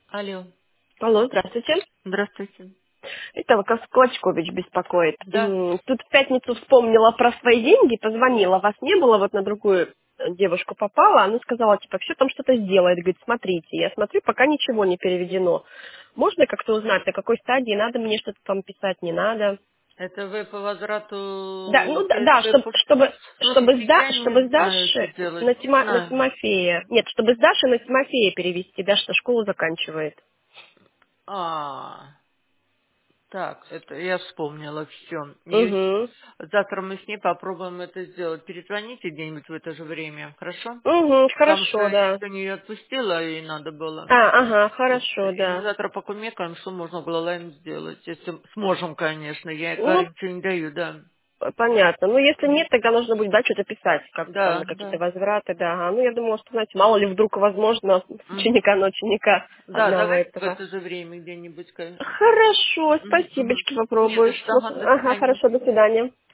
Алло, Алло, здравствуйте. здравствуйте. Это Лукас Клочкович беспокоит. Да, Тут в пятницу вспомнила про свои деньги, позвонила, вас не было, вот на другую девушку попала, она сказала, типа, все там что-то сделает, говорит, смотрите. Я смотрю, пока ничего не переведено. Можно как-то узнать, на какой стадии, надо мне что-то там писать, не надо? это вы по Да, возврату ну да, да, КСП чтобы, Слушайте, я чтобы не с знаю, что Даши делать, не На знаю. Тимофея, нет, чтобы с Даши на Тимофея перевести, Даша школу заканчивает. А, так, это я вспомнила все. Угу. Завтра мы с ней попробуем это сделать. Перезвоните где-нибудь в это же время, хорошо? Угу, Потому что хорошо, я да. сегодня ее отпустила, и надо было. Ага, хорошо, И мы да. завтра покумекаем, что можно было лайн сделать. Если сможем, конечно. Я ей Ну, ничего не даю, да. понятно. Ну, если нет, тогда нужно будет, да, что-то писать, как там, на Да, какие-то да. возвраты, да. Ага. Ну, я думала, что, знаете, мало ли вдруг возможно с Мгм. ученика на ученика Да, одного давайте в этого. это же время где-нибудь. Хорошо, Мгм, мгм. спасибочки, Не за попробую. что. Ага, до Ага, свидания. хорошо, до свидания.